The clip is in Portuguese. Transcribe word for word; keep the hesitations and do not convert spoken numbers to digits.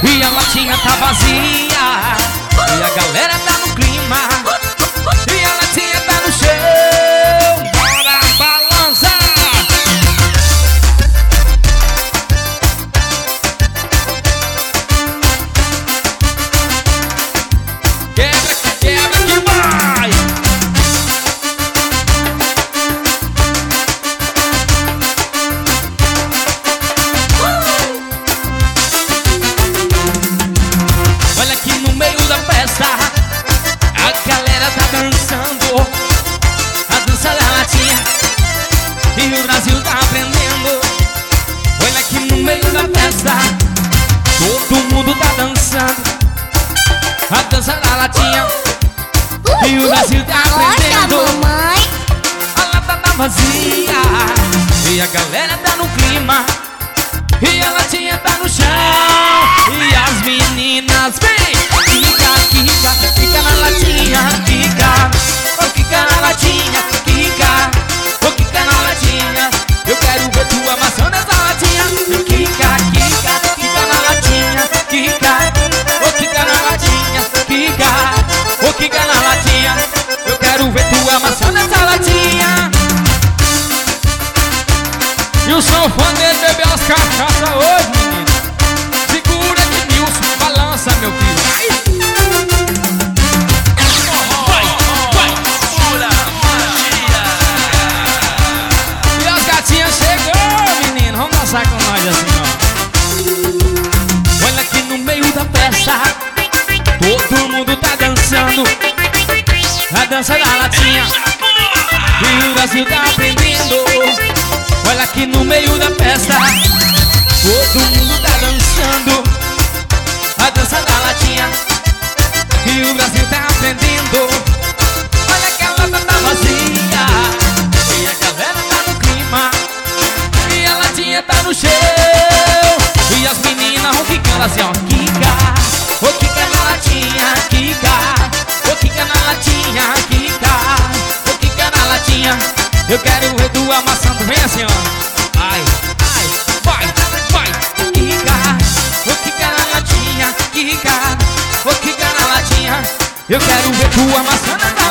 e a latinha tá vazia, e a galera tá no clima, e a latinha tá no chão. Bora balançar! Quebra, quebra que vai! Olha aqui no meio da festa, a galera tá dançando a dança da latinha, e o Brasil tá aprendendo. Olha aqui no meio da festa, todo mundo tá dançando a dança da latinha, uh, e o Brasil tá aprendendo. Olha, mamãe, a lata tá vazia, e a galera tá no clima, e a latinha tá no chão. E as meninas vem, quica, quica, quica na latinha, quica, oh, quica na latinha, quica, oh, quica na latinha. Eu quero ver tu amassando essa latinha. Quica, quica, quica na latinha, quica, oh, quica na latinha, quica, oh, quica na latinha. Eu quero ver tu amassando essa latinha. E o sanfoneiro bebeu as cachaças hoje, menino. Segura de Nilson, balança, meu filho. Vai, vai, pula, magia. E as gatinhas chegou, menino. Vamos dançar com nós assim, ó. Olha aqui no meio da festa, todo mundo tá dançando a dança da latinha, e o Brasil tá aprendendo. Olha aqui no meio da festa, todo mundo tá dançando a dança da latinha, e o Brasil tá aprendendo. Olha que a lata tá vazia, e a galera tá no clima, e a latinha tá no chão. E as meninas vão ficando assim, ó. Quica, ô quica na latinha, quica, ô quica na latinha, quica, ô quica na latinha. Eu quero ver tu amassando, vem assim, ó. Ai, ai, vai, vai, quica, ô quica na latinha, quica, ô quica na latinha. Eu quero ver tu amassando essa